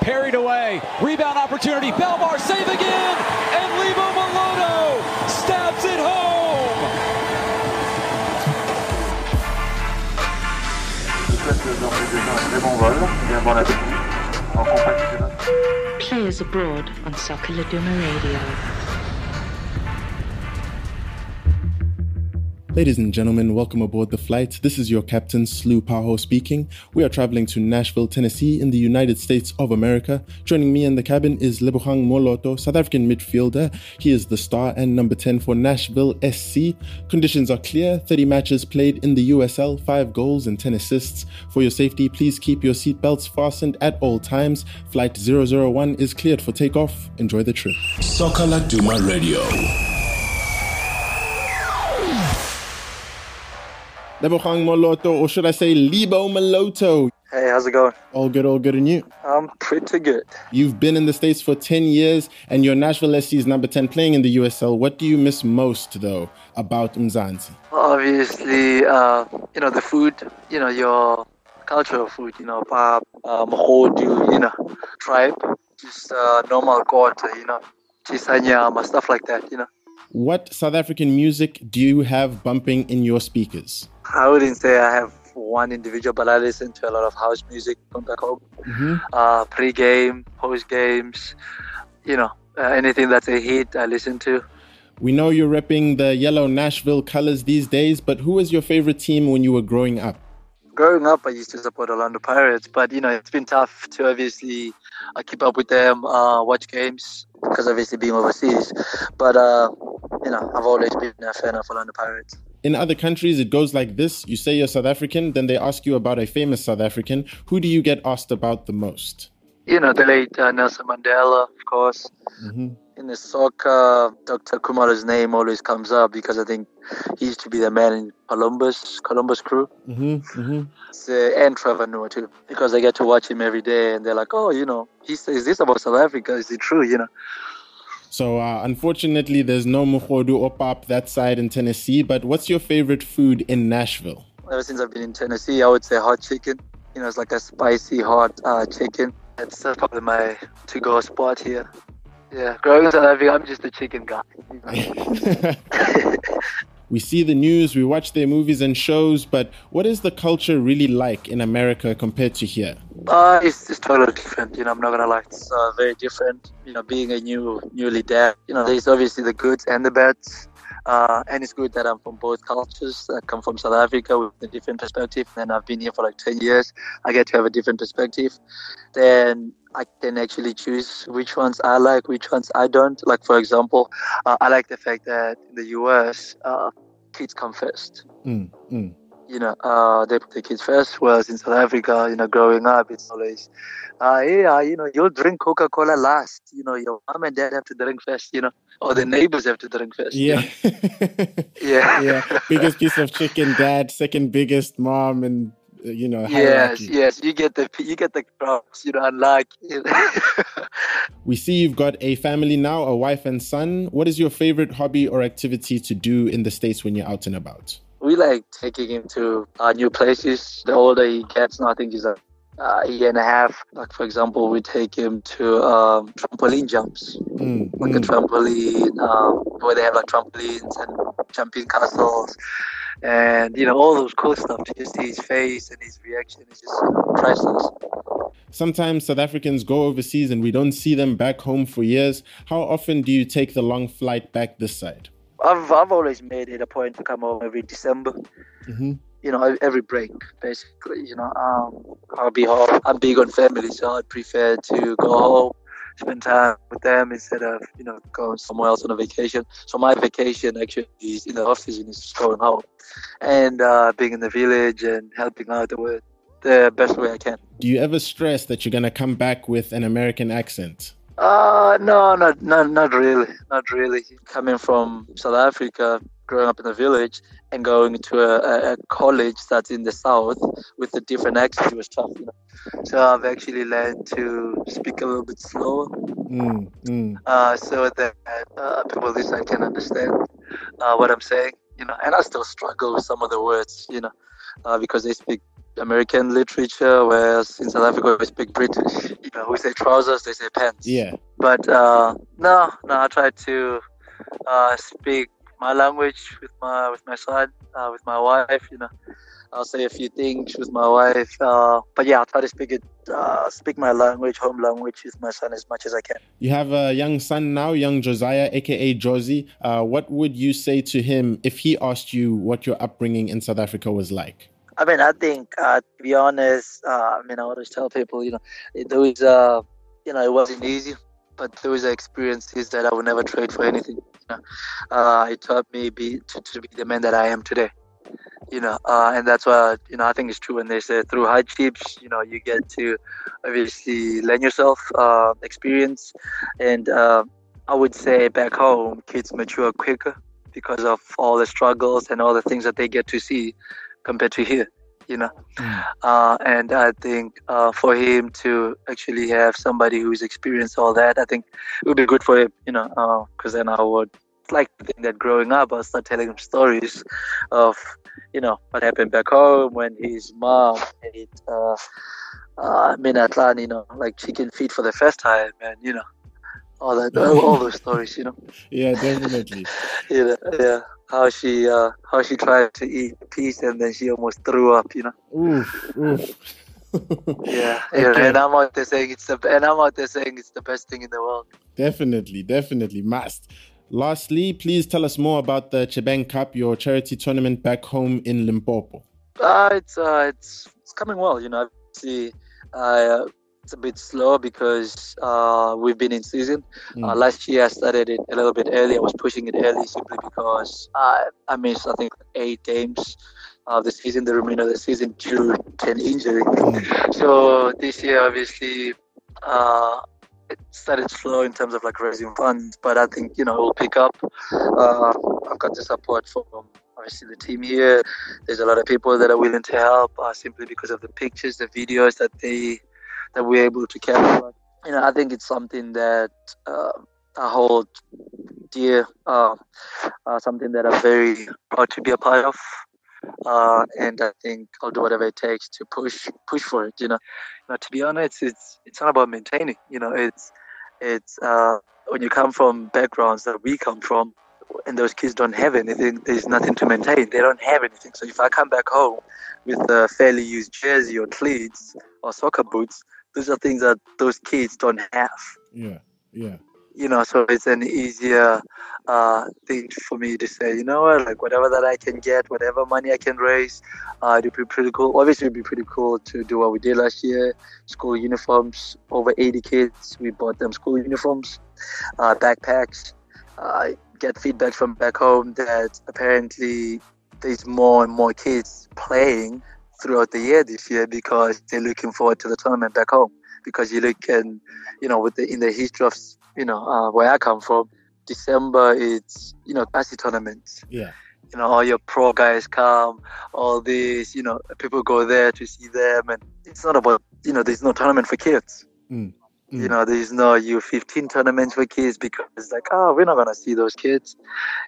parried away. Rebound opportunity. Belmar save again. And Lebo Moloto stabs it home. Players abroad on Soccer Laduma Radio. Ladies and gentlemen, welcome aboard the flight. This is your captain, Slu Paho speaking. We are traveling to Nashville, Tennessee in the United States of America. Joining me in the cabin is Lebogang Moloto, South African midfielder. He is the star and number 10 for Nashville SC. Conditions are clear, 30 matches played in the USL, 5 goals and 10 assists. For your safety, please keep your seatbelts fastened at all times. Flight 001 is cleared for takeoff. Enjoy the trip. Soccer Laduma Radio. Lebogang Moloto, or should I say Lebo Moloto? Hey, how's it going? All good, and you? I'm pretty good. You've been in the States for 10 years, and you're Nashville SC's number 10 playing in the USL. What do you miss most, though, about Mzansi? Obviously, the food, your cultural food, pap, mohodu, tribe, just normal quarter, chisanyama, stuff like that, What South African music do you have bumping in your speakers? I wouldn't say I have one individual, but I listen to a lot of house music from back home. Pre-game, post-games, anything that's a hit, I listen to. We know you're repping the yellow Nashville colors these days, but who was your favorite team when you were growing up? Growing up, I used to support Orlando Pirates, but, it's been tough to obviously keep up with them, watch games, because obviously being overseas. But, I've always been a fan of Orlando Pirates. In other countries, it goes like this. You say you're South African, then they ask you about a famous South African. Who do you get asked about the most? The late Nelson Mandela, of course. Mm-hmm. In the soccer, Dr. Kumara's name always comes up because I think he used to be the man in Columbus Crew. And Trevor Noah too, because I get to watch him every day and they're like, he says this about South Africa. Is it true, So, unfortunately, there's no mohodu or pap that side in Tennessee, but what's your favorite food in Nashville? Ever since I've been in Tennessee, I would say hot chicken. It's like a spicy hot chicken. It's probably my to-go spot here. Yeah, growing up in South Africa, I'm just a chicken guy. We see the news, we watch their movies and shows, but what is the culture really like in America compared to here? It's totally different, I'm not gonna lie. It's very different, being a newly dad. There's obviously the goods and the bads. And it's good that I'm from both cultures. I come from South Africa with a different perspective, and I've been here for like 10 years. I get to have a different perspective. Then I can actually choose which ones I like, which ones I don't. Like, for example, I like the fact that in the US, kids come first. They put the kids first, whereas in South Africa, growing up, it's always, you'll drink Coca-Cola last. Your mom and dad have to drink first, or the neighbors have to drink first. Yeah. Yeah. Biggest piece of chicken, dad, second biggest mom, and, hierarchy. Yes. You get the crops, unlike. We see you've got a family now, a wife and son. What is your favorite hobby or activity to do in the States when you're out and about? We like taking him to new places. The older he gets, now I think he's a year and a half. Like, for example, we take him to trampoline jumps. A trampoline where they have like trampolines and jumping castles. And, all those cool stuff. To just see his face and his reaction is just priceless. Sometimes South Africans go overseas and we don't see them back home for years. How often do you take the long flight back this side? I've always made it a point to come home every December. Every break, basically. I'll be home. I'm big on family, so I'd prefer to go home, spend time with them instead of, going somewhere else on a vacation. So my vacation actually is in the office and is going home. And being in the village and helping out the best way I can. Do you ever stress that you're going to come back with an American accent? No, not really. Not really. Coming from South Africa, growing up in a village, and going to a college that's in the south with a different accent, it was tough. So I've actually learned to speak a little bit slower, so that people this I can understand what I'm saying. And I still struggle with some of the words, because they speak American literature, whereas in South Africa we speak British. We say trousers, they say pants. Yeah. But no, I try to speak my language with my son, with my wife. I'll say a few things with my wife. But yeah, I'll try to speak my language, home language, with my son as much as I can. You have a young son now, young Josiah, aka Josie. What would you say to him if he asked you what your upbringing in South Africa was like? I mean, I think, to be honest, I always tell people, it wasn't easy, but those are experiences that I would never trade for anything. It taught me to be the man that I am today. And that's why, I think it's true when they say through hardships, you get to obviously learn yourself, experience. And I would say back home, kids mature quicker because of all the struggles and all the things that they get to see compared to here, and I think for him to actually have somebody who's experienced all that, I think it would be good for him, because then I would like to think that growing up, I'll start telling him stories of, what happened back home when his mom ate minatlan, like chicken feet for the first time, and, all those stories, Yeah, definitely. Yeah. How she tried to eat peas and then she almost threw up, Oof. Yeah. Okay. And I'm out there saying it's the best thing in the world. Definitely must. Lastly, please tell us more about the Chebang Cup, your charity tournament back home in Limpopo. It's coming well, Obviously, it's a bit slow because we've been in season. Last year I started it a little bit early. I was pushing it early simply because I missed, I think, 8 games of the season, the remainder of the season, due to an injury. So this year, obviously, it started slow in terms of like raising funds, but I think, we'll pick up. I've got the support from obviously the team here. There's a lot of people that are willing to help simply because of the pictures, the videos that we're able to capture. I think it's something that I hold dear, something that I'm very proud to be a part of. And I think I'll do whatever it takes to push for it. To be honest, it's not about maintaining. It's when you come from backgrounds that we come from, and those kids don't have anything, there's nothing to maintain. They don't have anything. So if I come back home with a fairly used jersey or cleats or soccer boots, those are things that those kids don't have. Yeah. So it's an easier thing for me to say, like whatever that I can get, whatever money I can raise, it'd be pretty cool. Obviously, it'd be pretty cool to do what we did last year. School uniforms, over 80 kids. We bought them school uniforms, backpacks. Get feedback from back home that apparently there's more and more kids playing throughout the year this year because they're looking forward to the tournament back home. Because you look and, in the history of, where I come from, December, it's, ASI tournaments. Yeah. All your pro guys come, all these, people go there to see them. And it's not about, there's no tournament for kids. There's no U15 tournaments for kids because it's like, we're not going to see those kids,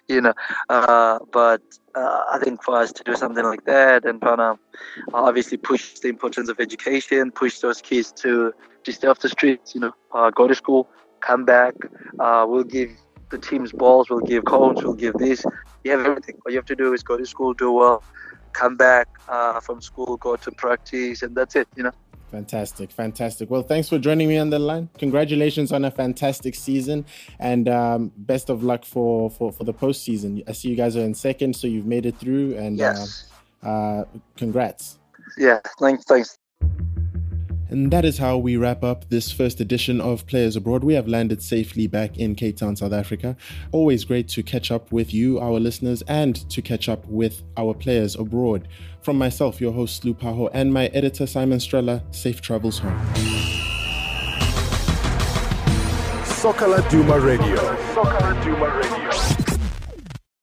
but I think for us to do something like that and trying to obviously push the importance of education, push those kids to stay off the streets, go to school, come back, we'll give the teams balls, we'll give cones, we'll give this. You have everything. All you have to do is go to school, do well, come back from school, go to practice, and that's it, Fantastic. Well, thanks for joining me on the line. Congratulations on a fantastic season, and best of luck for the postseason. I see you guys are in second, so you've made it through, and yes. Congrats. Yeah, thanks. And that is how we wrap up this first edition of Players Abroad. We have landed safely back in Cape Town, South Africa. Always great to catch up with you, our listeners, and to catch up with our players abroad. From myself, your host, Slu Paho, and my editor, Simon Strella, safe travels home. Soccer Laduma Radio.